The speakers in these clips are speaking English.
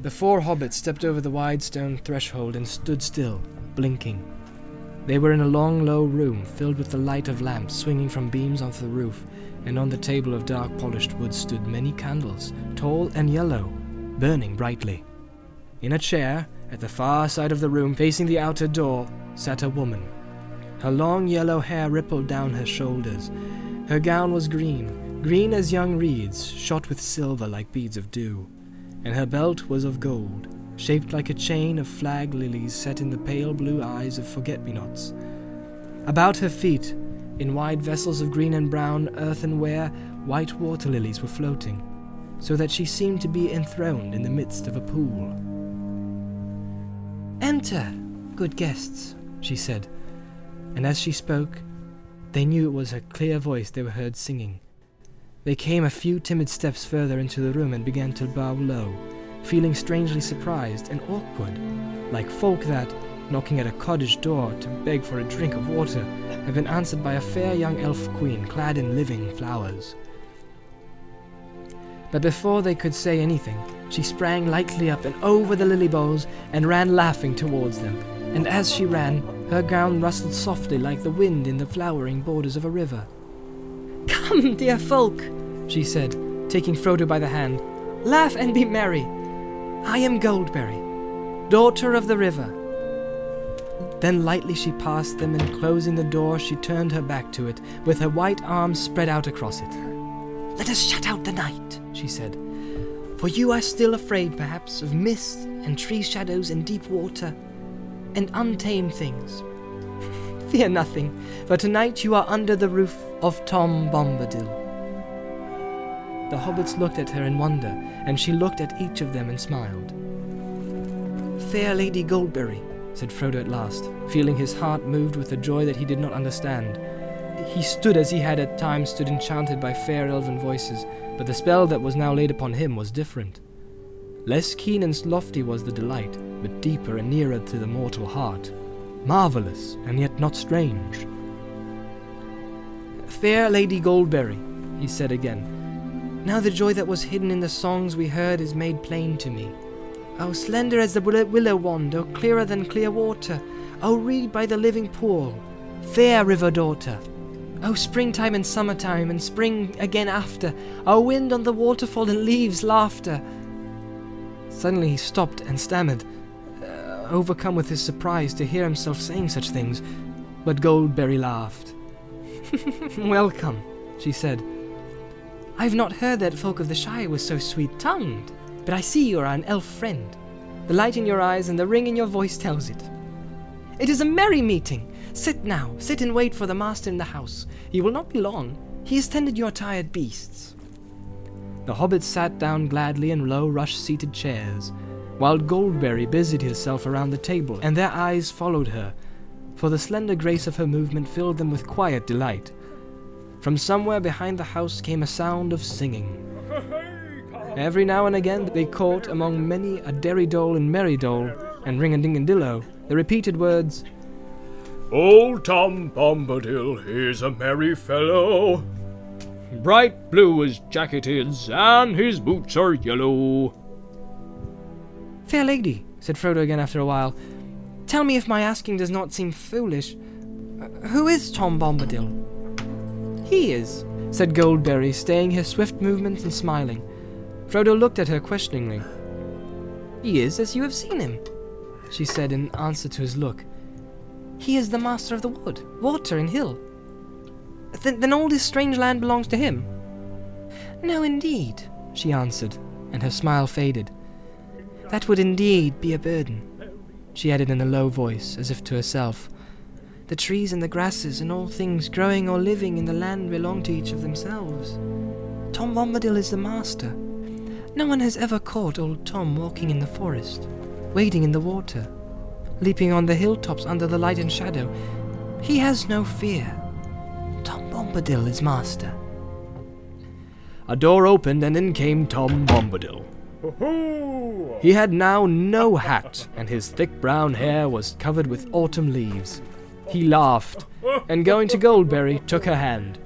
The 4 hobbits stepped over the wide stone threshold and stood still, blinking. They were in a long, low room filled with the light of lamps swinging from beams off the roof, and on the table of dark polished wood stood many candles, tall and yellow, burning brightly. In a chair, at the far side of the room facing the outer door, sat a woman. Her long yellow hair rippled down her shoulders. Her gown was green as young reeds, shot with silver like beads of dew, and her belt was of gold, shaped like a chain of flag lilies set in the pale blue eyes of forget-me-nots. About her feet, in wide vessels of green and brown earthenware, white water lilies were floating, so that she seemed to be enthroned in the midst of a pool. "Enter, good guests," she said, and as she spoke, they knew it was her clear voice they were heard singing. They came a few timid steps further into the room and began to bow low, feeling strangely surprised and awkward, like folk that, knocking at a cottage door to beg for a drink of water, have been answered by a fair young elf queen clad in living flowers. But before they could say anything, she sprang lightly up and over the lily bowls and ran laughing towards them, and as she ran, her gown rustled softly like the wind in the flowering borders of a river. "Come, dear folk," she said, taking Frodo by the hand. "Laugh and be merry. I am Goldberry, daughter of the river." Then lightly she passed them, and closing the door, she turned her back to it, with her white arms spread out across it. "Let us shut out the night," she said, "for you are still afraid, perhaps, of mist and tree shadows and deep water and untamed things. Fear nothing, for tonight you are under the roof of Tom Bombadil." The hobbits looked at her in wonder, and she looked at each of them and smiled. "Fair Lady Goldberry," said Frodo at last, feeling his heart moved with a joy that he did not understand. He stood as he had at times stood enchanted by fair elven voices, but the spell that was now laid upon him was different. Less keen and lofty was the delight, but deeper and nearer to the mortal heart. Marvelous, and yet not strange. "Fair Lady Goldberry," he said again, "now the joy that was hidden in the songs we heard is made plain to me. O slender as the willow wand, O clearer than clear water, O reed by the living pool, fair river daughter, O springtime and summertime and spring again after, O wind on the waterfall and leaves laughter." Suddenly he stopped and stammered, overcome with his surprise to hear himself saying such things, but Goldberry laughed. "Welcome," she said. "I have not heard that folk of the Shire were so sweet-tongued, but I see you are an elf friend. The light in your eyes and the ring in your voice tells it. It is a merry meeting. Sit now, sit and wait for the master in the house. He will not be long. He has tended your tired beasts." The hobbits sat down gladly in low rush-seated chairs, while Goldberry busied herself around the table, and their eyes followed her, for the slender grace of her movement filled them with quiet delight. From somewhere behind the house came a sound of singing. Every now and again they caught, among many a derry-dole and merry-dole and ring-a-ding-a-dillo, the repeated words, "Old Tom Bombadil is a merry fellow. Bright blue his jacket is, and his boots are yellow." "Fair lady," said Frodo again after a while, "tell me if my asking does not seem foolish. Who is Tom Bombadil?" "He is," said Goldberry, staying her swift movements and smiling. Frodo looked at her questioningly. "He is as you have seen him," she said in answer to his look. "He is the master of the wood, water, and hill. Then all this strange land belongs to him?" "No, indeed," she answered, and her smile faded. "That would indeed be a burden," she added in a low voice, as if to herself. "The trees and the grasses and all things growing or living in the land belong to each of themselves. Tom Bombadil is the master. No one has ever caught old Tom walking in the forest, wading in the water, leaping on the hilltops under the light and shadow. He has no fear. Tom Bombadil is master." A door opened, and in came Tom Bombadil. He had now no hat, and his thick brown hair was covered with autumn leaves. He laughed, and going to Goldberry, took her hand.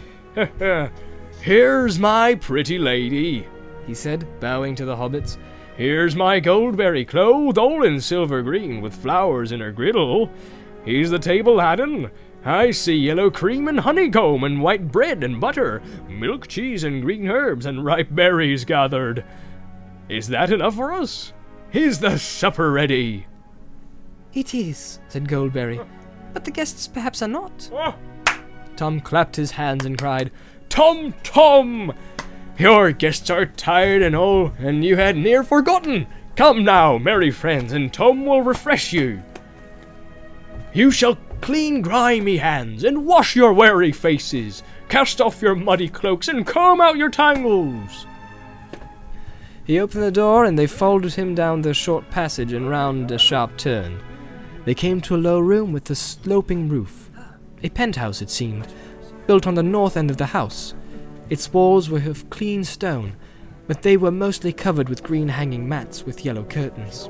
"Here's my pretty lady," he said, bowing to the hobbits. Here's my Goldberry, clothed all in silver green, with flowers in her griddle. He's the table laden. I see yellow cream and honeycomb, and white bread and butter, milk, cheese, and green herbs, and ripe berries gathered. Is that enough for us? Is the supper ready?" "It is," said Goldberry, "but the guests perhaps are not." Tom clapped his hands and cried, "Tom, Tom! Your guests are tired and all, and you had near forgotten. Come now, merry friends, and Tom will refresh you. You shall clean grimy hands, and wash your weary faces, cast off your muddy cloaks, and comb out your tangles." He opened the door, and they followed him down the short passage and round a sharp turn. They came to a low room with a sloping roof. A penthouse, it seemed, built on the north end of the house. Its walls were of clean stone, but they were mostly covered with green hanging mats with yellow curtains.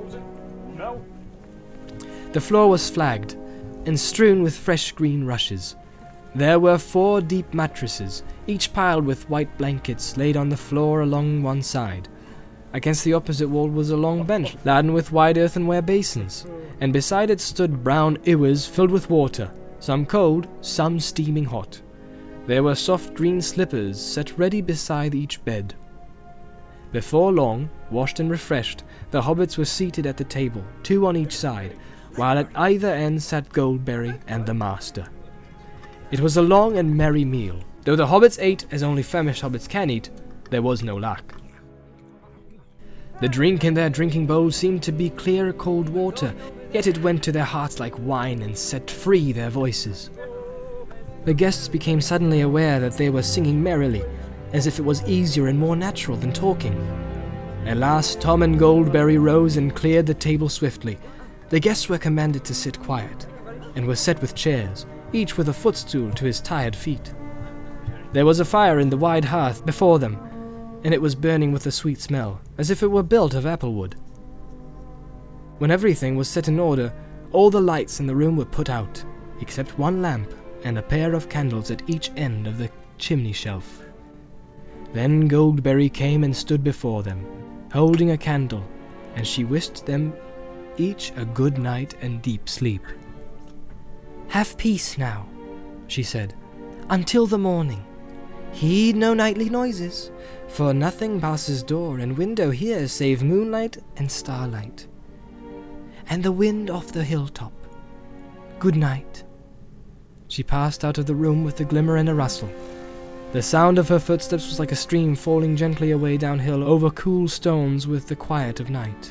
The floor was flagged and strewn with fresh green rushes. There were 4 deep mattresses, each piled with white blankets laid on the floor along one side. Against the opposite wall was a long bench laden with wide earthenware basins, and beside it stood brown ewers filled with water, some cold, some steaming hot. There were soft green slippers set ready beside each bed. Before long, washed and refreshed, the hobbits were seated at the table, 2 on each side, while at either end sat Goldberry and the master. It was a long and merry meal. Though the hobbits ate as only famished hobbits can eat, there was no lack. The drink in their drinking bowls seemed to be clear, cold water, yet it went to their hearts like wine and set free their voices. The guests became suddenly aware that they were singing merrily, as if it was easier and more natural than talking. At last, Tom and Goldberry rose and cleared the table swiftly. The guests were commanded to sit quiet, and were set with chairs, each with a footstool to his tired feet. There was a fire in the wide hearth before them, and it was burning with a sweet smell, as if it were built of apple wood. When everything was set in order, all the lights in the room were put out, except one lamp and a pair of candles at each end of the chimney shelf. Then Goldberry came and stood before them, holding a candle, and she wished them each a good night and deep sleep. "Have peace now," she said, "until the morning. Heed no nightly noises, for nothing passes door and window here save moonlight and starlight, and the wind off the hilltop. Good night." She passed out of the room with a glimmer and a rustle. The sound of her footsteps was like a stream falling gently away downhill over cool stones with the quiet of night.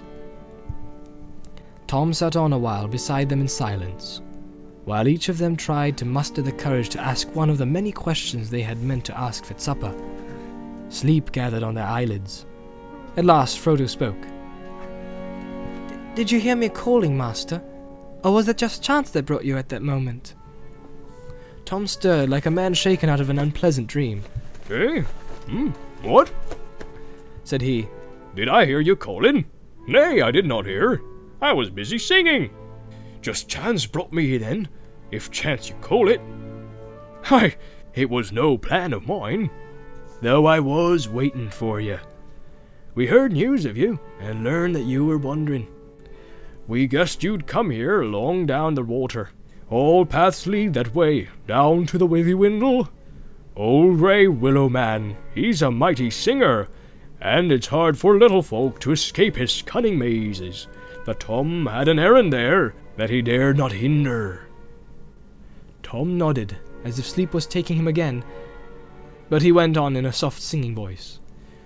Tom sat on a while beside them in silence, while each of them tried to muster the courage to ask one of the many questions they had meant to ask at supper. Sleep gathered on their eyelids. At last Frodo spoke. "Did you hear me calling, Master? Or was it just chance that brought you at that moment?" Tom stirred like a man shaken out of an unpleasant dream. "Eh? What?" said he. "Did I hear you calling? Nay, I did not hear. I was busy singing. Just chance brought me here then, if chance you call it. Hi, it was no plan of mine, though I was waiting for you. We heard news of you, and learned that you were wandering. We guessed you'd come here along down the water. All paths lead that way, down to the Withywindle. Old Grey Willow Man, he's a mighty singer, and it's hard for little folk to escape his cunning mazes. But Tom had an errand there that he dared not hinder." Tom nodded, as if sleep was taking him again, but he went on in a soft singing voice.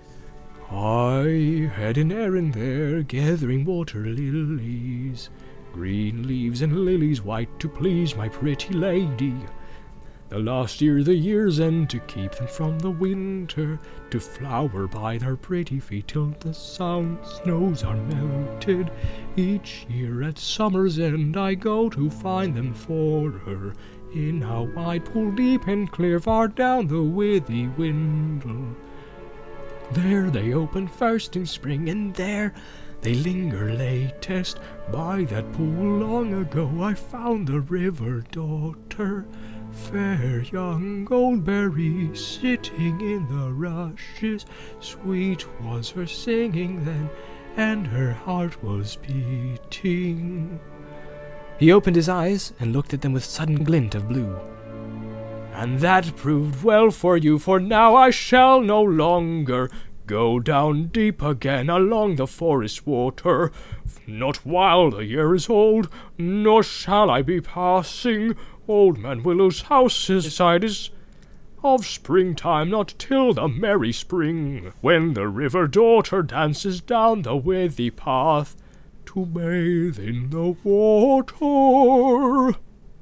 "I had an errand there, gathering water lilies, green leaves and lilies white, to please my pretty lady. The last year, the year's end, to keep them from the winter, to flower by their pretty feet till the sound snows are melted. Each year at summer's end I go to find them for her, in a wide pool deep and clear, far down the Withywindle. There they open first in spring, and there they linger latest. By that pool long ago I found the river daughter, fair young Goldberry, sitting in the rushes. Sweet was her singing then, and her heart was beating. He opened his eyes and looked at them with sudden glint of blue. And that proved well for you, for now I shall no longer go down deep again along the forest water, not while the year is old, nor shall I be passing Old Man Willow's house beside is of springtime, not till the merry spring, when the river daughter dances down the withy path to bathe in the water.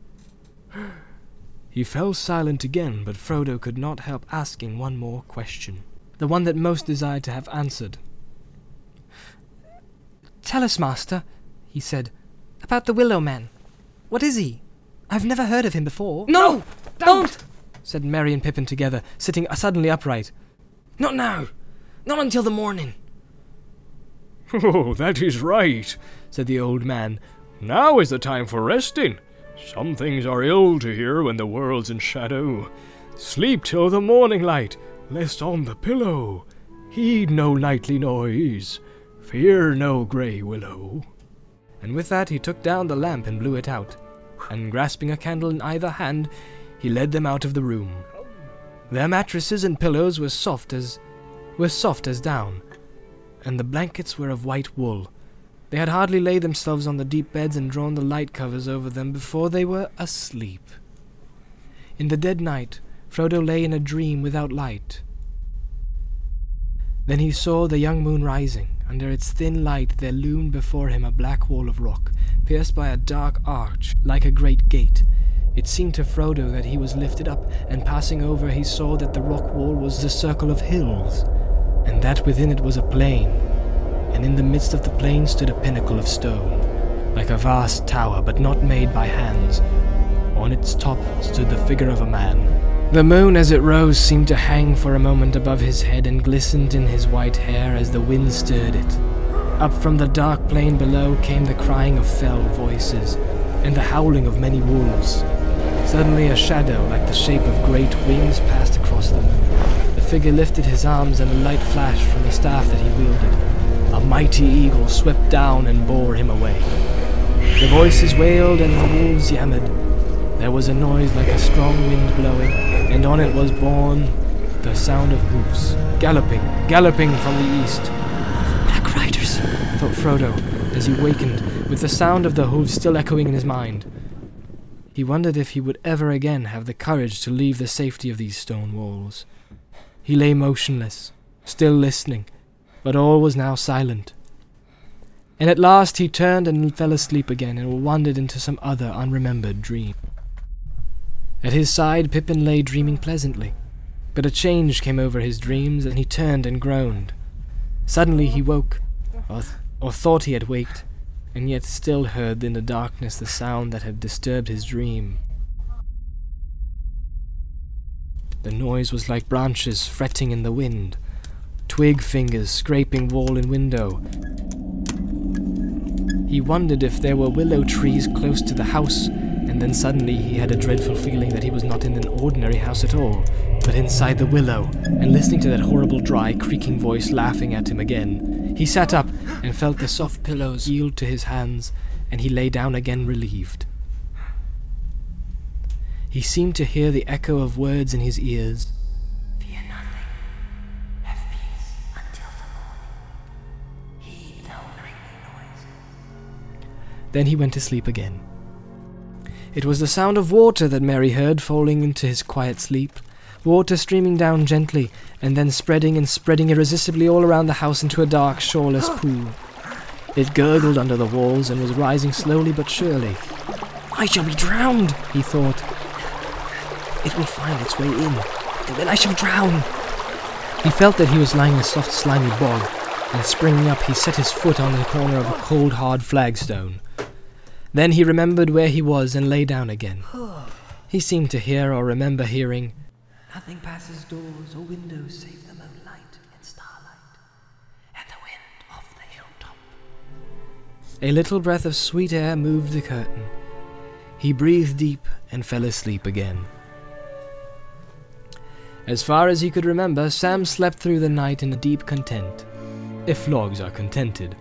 He fell silent again, but Frodo could not help asking one more question, the one that most desired to have answered. "Tell us, Master," he said, "about the Willow Man. What is he? I've never heard of him before." "No! Don't!" said Merry and Pippin together, sitting suddenly upright. "Not now! Not until the morning!" "Oh, that is right," said the old man. "Now is the time for resting. Some things are ill to hear when the world's in shadow. Sleep till the morning light, lest on the pillow heed no nightly noise. Fear no grey willow." And with that he took down the lamp and blew it out, and grasping a candle in either hand, he led them out of the room. Their mattresses and pillows were soft as down, and the blankets were of white wool. They had hardly laid themselves on the deep beds and drawn the light covers over them before they were asleep. In the dead night, Frodo lay in a dream without light. Then he saw the young moon rising. Under its thin light there loomed before him a black wall of rock, pierced by a dark arch like a great gate. It seemed to Frodo that he was lifted up, and passing over he saw that the rock wall was a circle of hills, and that within it was a plain, and in the midst of the plain stood a pinnacle of stone, like a vast tower, but not made by hands. On its top stood the figure of a man. The moon as it rose seemed to hang for a moment above his head and glistened in his white hair as the wind stirred it. Up from the dark plain below came the crying of fell voices, and the howling of many wolves. Suddenly a shadow like the shape of great wings passed across the moon. The figure lifted his arms and a light flashed from the staff that he wielded. A mighty eagle swept down and bore him away. The voices wailed and the wolves yammered. There was a noise like a strong wind blowing, and on it was borne the sound of hoofs, galloping from the east. "Black Riders," thought Frodo, as he wakened, with the sound of the hoofs still echoing in his mind. He wondered if he would ever again have the courage to leave the safety of these stone walls. He lay motionless, still listening, but all was now silent. And at last he turned and fell asleep again, and wandered into some other unremembered dream. At his side Pippin lay dreaming pleasantly, but a change came over his dreams, and he turned and groaned. Suddenly he woke, or thought he had waked, and yet still heard in the darkness the sound that had disturbed his dream. The noise was like branches fretting in the wind, twig fingers scraping wall and window. He wondered if there were willow trees close to the house, and then suddenly he had a dreadful feeling that he was not in an ordinary house at all, but inside the willow, and listening to that horrible dry, creaking voice laughing at him again. He sat up and felt the soft pillows yield to his hands, and he lay down again relieved. He seemed to hear the echo of words in his ears. "Fear nothing. Have peace until the morning. Heed no nightly noise." Then he went to sleep again. It was the sound of water that Merry heard falling into his quiet sleep, water streaming down gently, and then spreading irresistibly all around the house into a dark, shoreless pool. It gurgled under the walls and was rising slowly but surely. "I shall be drowned," he thought. "It will find its way in, and then I shall drown." He felt that he was lying in a soft, slimy bog, and springing up he set his foot on the corner of a cold, hard flagstone. Then he remembered where he was and lay down again. He seemed to hear or remember hearing, "Nothing passes doors or windows save the moonlight and starlight, and the wind off the hilltop." A little breath of sweet air moved the curtain. He breathed deep and fell asleep again. As far as he could remember, Sam slept through the night in a deep content. if logs are contented.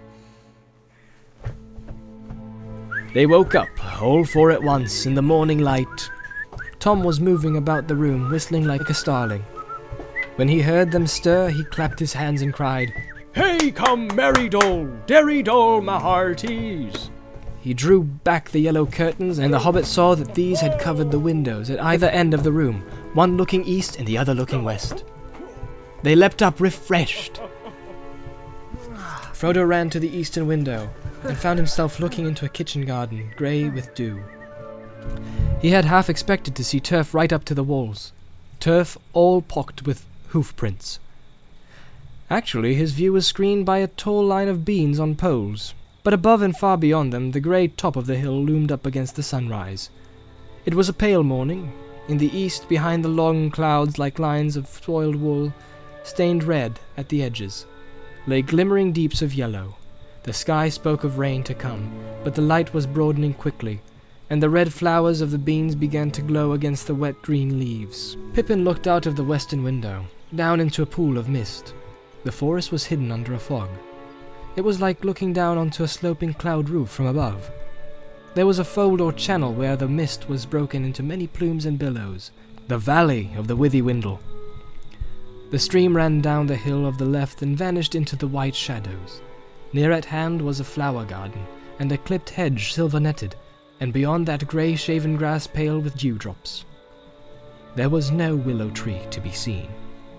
They woke up, all four at once, in the morning light. Tom was moving about the room, whistling like a starling. When he heard them stir, he clapped his hands and cried, "Hey, come, merry dole, derry dole, my hearties!" He drew back the yellow curtains, and the hobbit saw that these had covered the windows at either end of the room, one looking east and the other looking west. They leapt up refreshed. Frodo ran to the eastern window and found himself looking into a kitchen garden, grey with dew. He had half expected to see turf right up to the walls, turf all pocked with hoof prints. Actually, his view was screened by a tall line of beans on poles, but above and far beyond them the grey top of the hill loomed up against the sunrise. It was a pale morning. In the east, behind the long clouds like lines of soiled wool, stained red at the edges, lay glimmering deeps of yellow. The sky spoke of rain to come, but the light was broadening quickly, and the red flowers of the beans began to glow against the wet green leaves. Pippin looked out of the western window, down into a pool of mist. The forest was hidden under a fog. It was like looking down onto a sloping cloud roof from above. There was a fold or channel where the mist was broken into many plumes and billows, the valley of the Withywindle. The stream ran down the hill of the left and vanished into the white shadows. Near at hand was a flower garden, and a clipped hedge silver-netted, and beyond that grey shaven grass pale with dewdrops. There was no willow tree to be seen.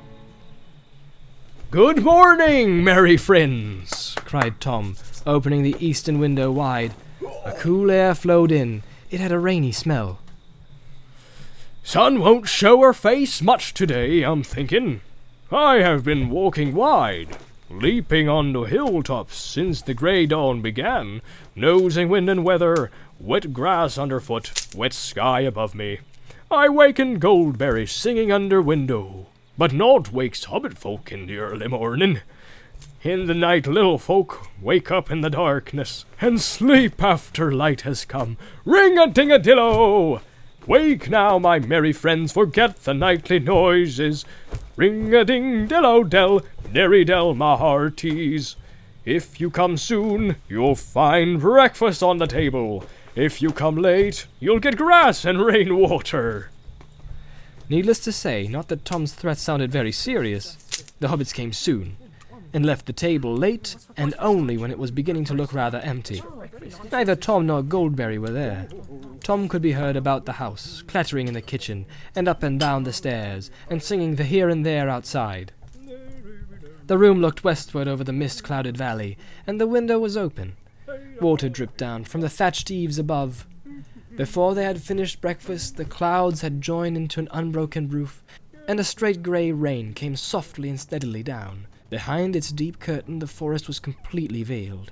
"Good morning, merry friends!" cried Tom, opening the eastern window wide. A cool air flowed in. It had a rainy smell. "Sun won't show her face much today, I'm thinking. I have been walking wide, leaping on the hilltops since the grey dawn began, nosing wind and weather, wet grass underfoot, wet sky above me. I waken Goldberry singing under window, but naught wakes hobbit folk in the early morning. In the night little folk wake up in the darkness, and sleep after light has come. Ring-a-ding-a-dillo! Wake now, my merry friends, forget the nightly noises. Ring-a-ding-dillo-dell, derry-dell, my hearties. If you come soon, you'll find breakfast on the table. If you come late, you'll get grass and rainwater." Needless to say, not that Tom's threat sounded very serious. The hobbits came soon, and left the table late, and only when it was beginning to look rather empty. Neither Tom nor Goldberry were there. Tom could be heard about the house, clattering in the kitchen, and up and down the stairs, and singing the here and there outside. The room looked westward over the mist-clouded valley, and the window was open. Water dripped down from the thatched eaves above. Before they had finished breakfast, the clouds had joined into an unbroken roof, and a straight grey rain came softly and steadily down. Behind its deep curtain, the forest was completely veiled.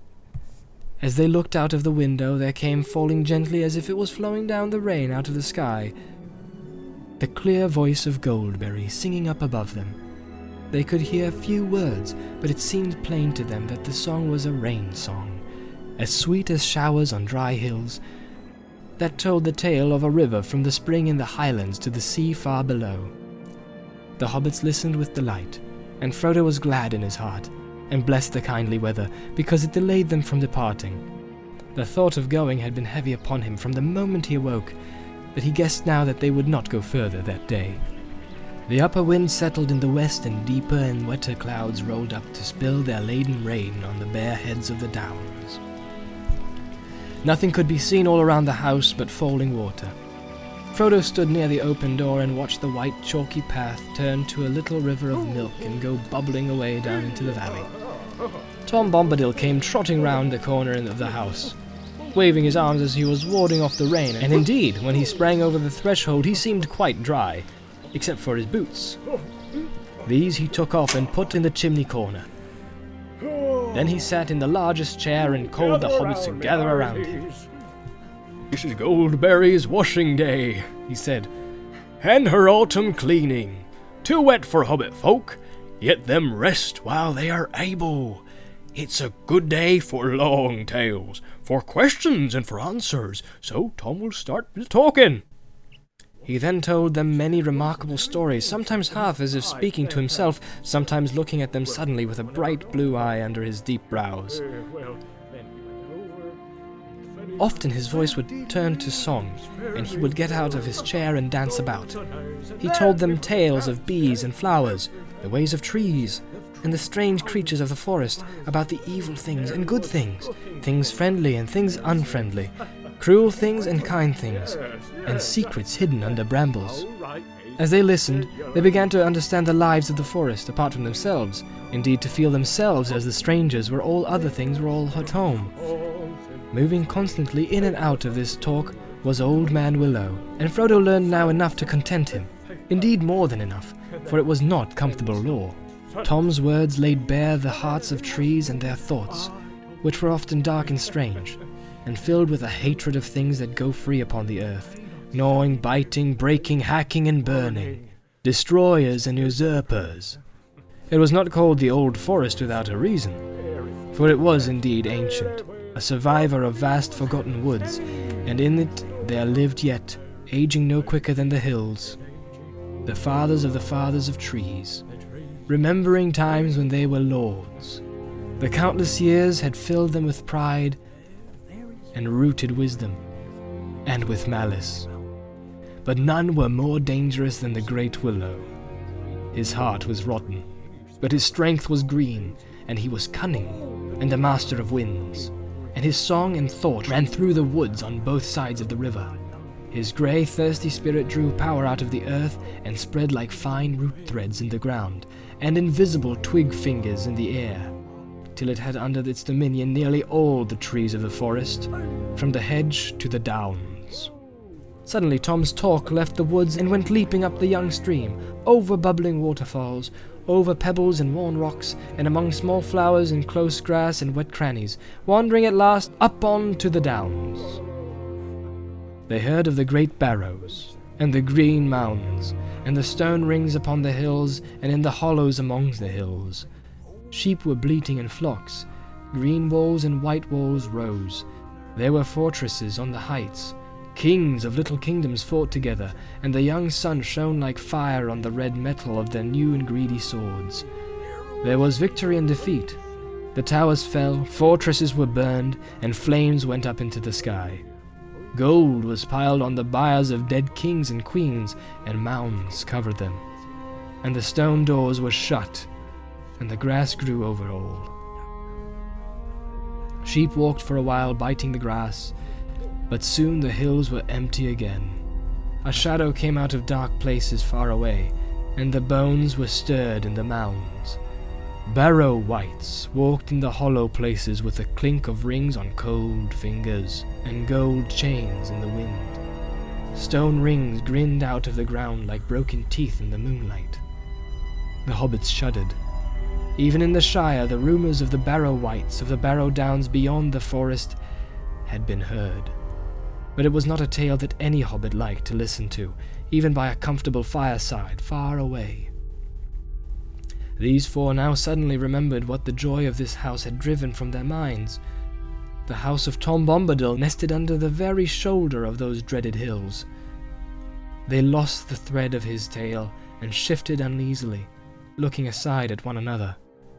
As they looked out of the window, there came, falling gently as if it was flowing down the rain out of the sky, the clear voice of Goldberry singing up above them. They could hear few words, but it seemed plain to them that the song was a rain song, as sweet as showers on dry hills, that told the tale of a river from the spring in the highlands to the sea far below. The hobbits listened with delight, and Frodo was glad in his heart, and blessed the kindly weather, because it delayed them from departing. The thought of going had been heavy upon him from the moment he awoke, but he guessed now that they would not go further that day. The upper wind settled in the west, and deeper and wetter clouds rolled up to spill their laden rain on the bare heads of the downs. Nothing could be seen all around the house but falling water. Frodo stood near the open door and watched the white chalky path turn to a little river of milk and go bubbling away down into the valley. Tom Bombadil came trotting round the corner of the house, waving his arms as he was warding off the rain, and indeed, when he sprang over the threshold he seemed quite dry, except for his boots. These he took off and put in the chimney corner. Then he sat in the largest chair and called the hobbits to gather around him. "This is Goldberry's washing day," he said, "and her autumn cleaning. Too wet for hobbit folk, yet them rest while they are able. It's a good day for long tales, for questions and for answers, so Tom will start the talking." He then told them many remarkable stories, sometimes half as if speaking to himself, sometimes looking at them suddenly with a bright blue eye under his deep brows. Often his voice would turn to song, and he would get out of his chair and dance about. He told them tales of bees and flowers, the ways of trees, and the strange creatures of the forest, about the evil things and good things, things friendly and things unfriendly, cruel things and kind things, and secrets hidden under brambles. As they listened, they began to understand the lives of the forest apart from themselves, indeed to feel themselves as the strangers where all other things were all at home. Moving constantly in and out of this talk was Old Man Willow, and Frodo learned now enough to content him, indeed more than enough, for it was not comfortable lore. Tom's words laid bare the hearts of trees and their thoughts, which were often dark and strange, and filled with a hatred of things that go free upon the earth, gnawing, biting, breaking, hacking, and burning, destroyers and usurpers. It was not called the Old Forest without a reason, for it was indeed ancient, a survivor of vast forgotten woods, and in it there lived yet, aging no quicker than the hills, the fathers of trees, remembering times when they were lords. The countless years had filled them with pride and rooted wisdom, and with malice. But none were more dangerous than the great Willow. His heart was rotten, but his strength was green, and he was cunning, and the master of winds. And his song and thought ran through the woods on both sides of the river. His grey, thirsty spirit drew power out of the earth and spread like fine root threads in the ground, and invisible twig fingers in the air, till it had under its dominion nearly all the trees of the forest, from the hedge to the downs. Suddenly Tom's talk left the woods and went leaping up the young stream, over bubbling waterfalls, over pebbles and worn rocks, and among small flowers and close grass and wet crannies, wandering at last up on to the downs. They heard of the great barrows, and the green mounds, and the stone rings upon the hills and in the hollows amongst the hills. Sheep were bleating in flocks, green walls and white walls rose. There were fortresses on the heights. Kings of little kingdoms fought together, and the young sun shone like fire on the red metal of their new and greedy swords. There was victory and defeat. The towers fell, fortresses were burned, and flames went up into the sky. Gold was piled on the biers of dead kings and queens, and mounds covered them. And the stone doors were shut, and the grass grew over all. Sheep walked for a while biting the grass, but soon the hills were empty again. A shadow came out of dark places far away, and the bones were stirred in the mounds. Barrow wights walked in the hollow places with the clink of rings on cold fingers, and gold chains in the wind. Stone rings grinned out of the ground like broken teeth in the moonlight. The hobbits shuddered. Even in the Shire, the rumours of the Barrow wights of the Barrow Downs beyond the forest had been heard. But it was not a tale that any hobbit liked to listen to, even by a comfortable fireside far away. These four now suddenly remembered what the joy of this house had driven from their minds. The house of Tom Bombadil nested under the very shoulder of those dreaded hills. They lost the thread of his tale and shifted uneasily, looking aside at one another.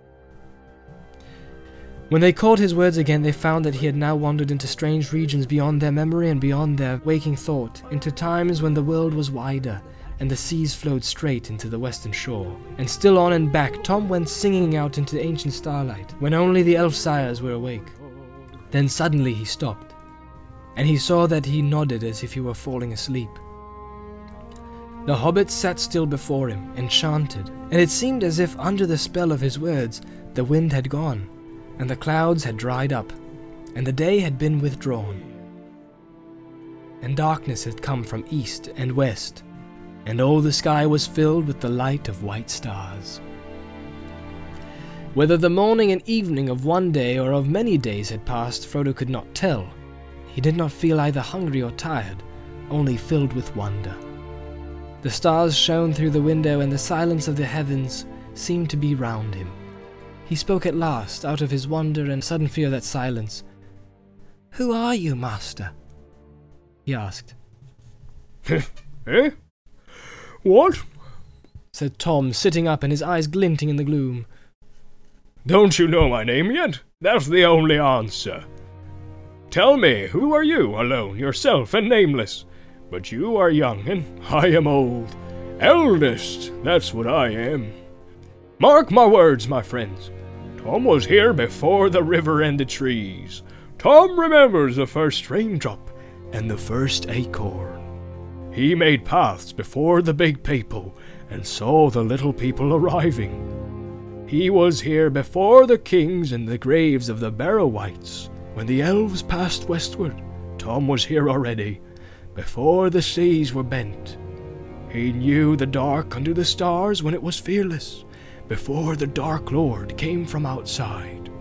When they caught his words again, they found that he had now wandered into strange regions beyond their memory and beyond their waking thought, into times when the world was wider, and the seas flowed straight into the western shore. And still on and back, Tom went singing out into the ancient starlight, when only the elf sires were awake. Then suddenly he stopped, and he saw that he nodded as if he were falling asleep. The hobbits sat still before him, enchanted, and it seemed as if under the spell of his words, the wind had gone, and the clouds had dried up, and the day had been withdrawn. And darkness had come from east and west, and all the sky was filled with the light of white stars. Whether the morning and evening of one day or of many days had passed, Frodo could not tell. He did not feel either hungry or tired, only filled with wonder. The stars shone through the window, and the silence of the heavens seemed to be round him. He spoke at last, out of his wonder and sudden fear of that silence. "Who are you, master?" he asked. Eh? What? Said Tom, sitting up and his eyes glinting in the gloom. Don't you know my name yet? That's the only answer. Tell me, who are you, alone, yourself and nameless? But you are young, and I am old. Eldest, that's what I am. Mark my words, my friends. Tom was here before the river and the trees. Tom remembers the first raindrop and the first acorn. He made paths before the big people and saw the little people arriving. He was here before the kings and the graves of the Barrow-wights. When the elves passed westward, Tom was here already, before the seas were bent. He knew the dark under the stars when it was fearless, before the Dark Lord came from outside.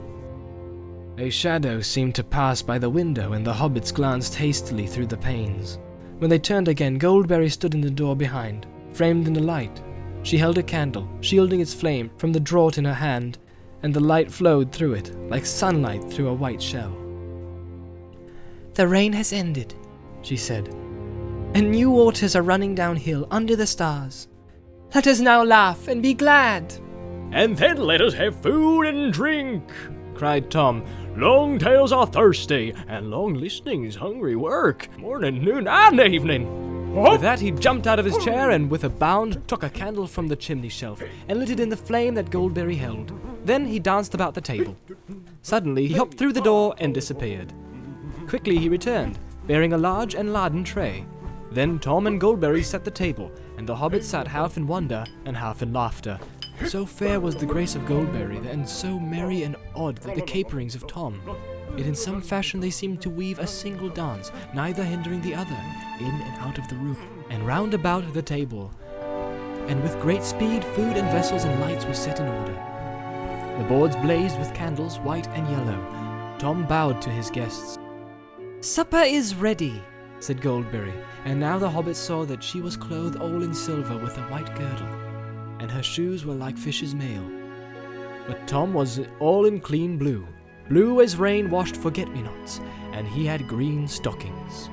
A shadow seemed to pass by the window, and the hobbits glanced hastily through the panes. When they turned again, Goldberry stood in the door behind, framed in the light. She held a candle, shielding its flame from the draught in her hand, and the light flowed through it, like sunlight through a white shell. "The rain has ended," she said, "and new waters are running downhill under the stars. Let us now laugh and be glad." "And then let us have food and drink," cried Tom. "Long tales are thirsty, and long listening is hungry work, morning, noon, and evening." With that, he jumped out of his chair and, with a bound, took a candle from the chimney shelf and lit it in the flame that Goldberry held. Then he danced about the table. Suddenly, he hopped through the door and disappeared. Quickly he returned, bearing a large and laden tray. Then Tom and Goldberry set the table, and the hobbits sat half in wonder and half in laughter. So fair was the grace of Goldberry, and so merry and odd the caperings of Tom. Yet in some fashion they seemed to weave a single dance, neither hindering the other, in and out of the room, and round about the table. And with great speed food and vessels and lights were set in order. The boards blazed with candles, white and yellow. Tom bowed to his guests. "Supper is ready," said Goldberry, and now the hobbits saw that she was clothed all in silver with a white girdle, and her shoes were like fish's mail. But Tom was all in clean blue, blue as rain-washed forget-me-nots, and he had green stockings.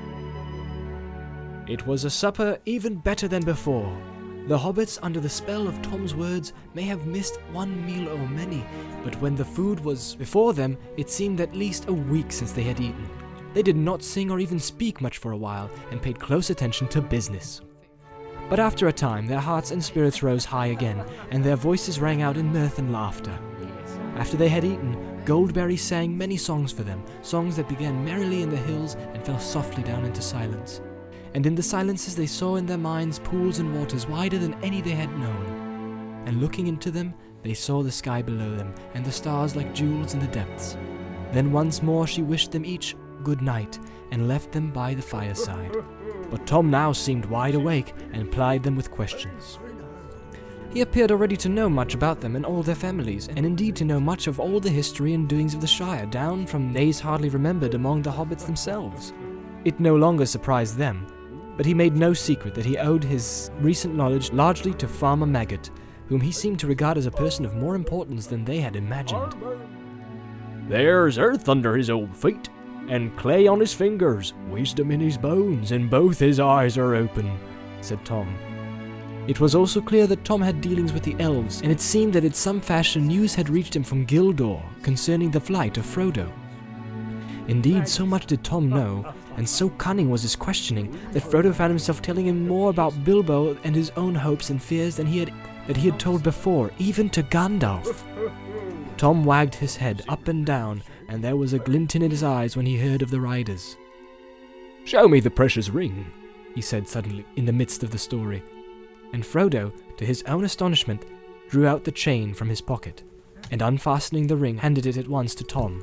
It was a supper even better than before. The hobbits, under the spell of Tom's words, may have missed one meal or many, but when the food was before them, it seemed at least a week since they had eaten. They did not sing or even speak much for a while, and paid close attention to business. But after a time, their hearts and spirits rose high again, and their voices rang out in mirth and laughter. After they had eaten, Goldberry sang many songs for them, songs that began merrily in the hills and fell softly down into silence. And in the silences they saw in their minds pools and waters wider than any they had known. And looking into them, they saw the sky below them, and the stars like jewels in the depths. Then once more she wished them each good night, and left them by the fireside. But Tom now seemed wide awake, and plied them with questions. He appeared already to know much about them and all their families, and indeed to know much of all the history and doings of the Shire, down from days hardly remembered among the hobbits themselves. It no longer surprised them, but he made no secret that he owed his recent knowledge largely to Farmer Maggot, whom he seemed to regard as a person of more importance than they had imagined. "There's earth under his old feet, and clay on his fingers, wisdom in his bones, and both his eyes are open," said Tom. It was also clear that Tom had dealings with the elves, and it seemed that in some fashion news had reached him from Gildor concerning the flight of Frodo. Indeed, so much did Tom know, and so cunning was his questioning, that Frodo found himself telling him more about Bilbo and his own hopes and fears than he had told before, even to Gandalf. Tom wagged his head up and down, and there was a glint in his eyes when he heard of the riders. "Show me the precious ring," he said suddenly, in the midst of the story. And Frodo, to his own astonishment, drew out the chain from his pocket, and unfastening the ring, handed it at once to Tom.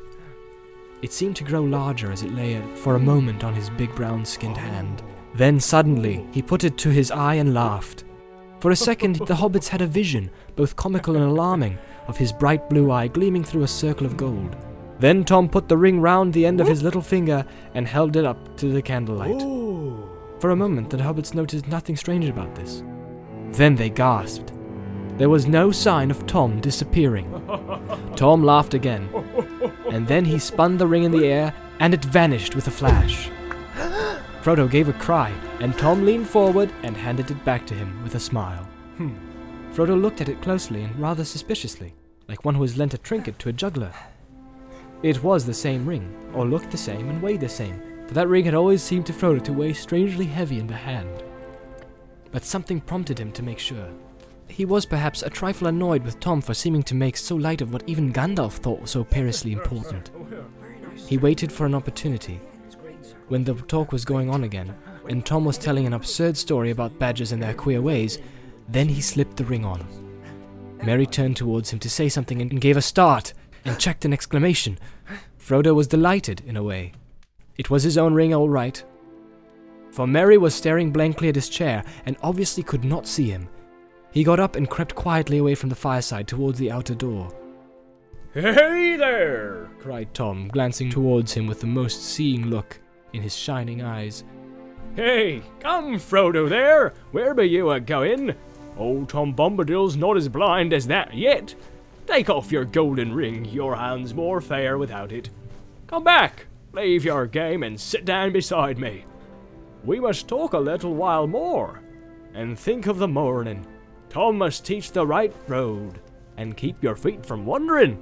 It seemed to grow larger as it lay for a moment on his big brown-skinned hand. Then suddenly he put it to his eye and laughed. For a second the hobbits had a vision, both comical and alarming, of his bright blue eye gleaming through a circle of gold. Then Tom put the ring round the end of his little finger and held it up to the candlelight. For a moment the hobbits noticed nothing strange about this. Then they gasped. There was no sign of Tom disappearing. Tom laughed again, and then he spun the ring in the air, and it vanished with a flash. Frodo gave a cry, and Tom leaned forward and handed it back to him with a smile. Frodo looked at it closely and rather suspiciously, like one who has lent a trinket to a juggler. It was the same ring, or looked the same and weighed the same, for that ring had always seemed to Frodo to weigh strangely heavy in the hand. But something prompted him to make sure. He was perhaps a trifle annoyed with Tom for seeming to make so light of what even Gandalf thought was so perilously important. He waited for an opportunity. When the talk was going on again, and Tom was telling an absurd story about badgers and their queer ways, then he slipped the ring on. Merry turned towards him to say something and gave a start and checked an exclamation. Frodo was delighted, in a way. It was his own ring, all right. For Merry was staring blankly at his chair and obviously could not see him. He got up and crept quietly away from the fireside towards the outer door. "Hey there!" cried Tom, glancing towards him with the most seeing look in his shining eyes. "Hey, come, Frodo there! Where be you a-going? Old Tom Bombadil's not as blind as that yet. Take off your golden ring, your hand's more fair without it. Come back, leave your game and sit down beside me. We must talk a little while more, and think of the morning. Tom must teach the right road, and keep your feet from wandering."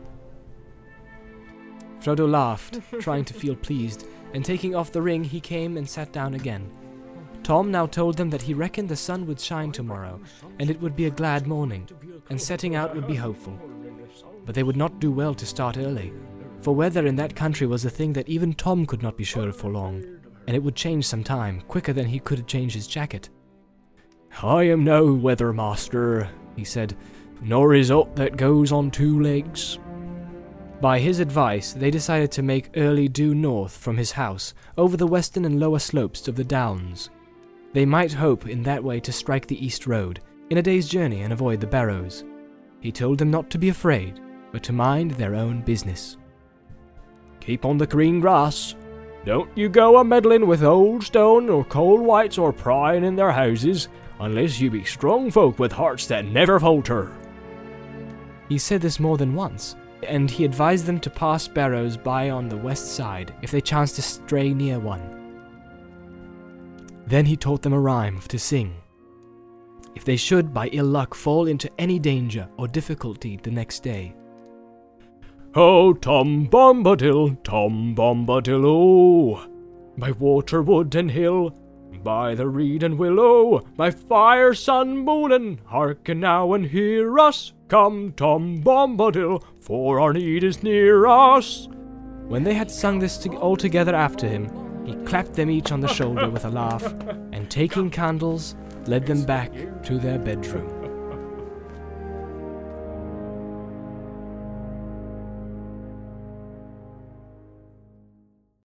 Frodo laughed, trying to feel pleased, and taking off the ring, he came and sat down again. Tom now told them that he reckoned the sun would shine tomorrow, and it would be a glad morning, and setting out would be hopeful. But they would not do well to start early, for weather in that country was a thing that even Tom could not be sure of for long, and it would change some time, quicker than he could change his jacket. "I am no weather master," he said, "nor is aught that goes on two legs." By his advice, they decided to make early due north from his house, over the western and lower slopes of the Downs. They might hope in that way to strike the east road, in a day's journey, and avoid the Barrows. He told them not to be afraid, but to mind their own business. "Keep on the green grass. Don't you go a-meddling with old stone or cold whites or prying in their houses, unless you be strong folk with hearts that never falter." He said this more than once, and he advised them to pass Barrows by on the west side if they chanced to stray near one. Then he taught them a rhyme to sing, if they should by ill luck fall into any danger or difficulty the next day. "Oh, Tom Bombadil, oh, by water, wood, and hill, by the reed and willow, by fire, sun, moon, and hearken now and hear us. Come, Tom Bombadil, for our need is near us." When they had sung this all together after him, he clapped them each on the shoulder with a laugh, and taking candles, led them back to their bedroom.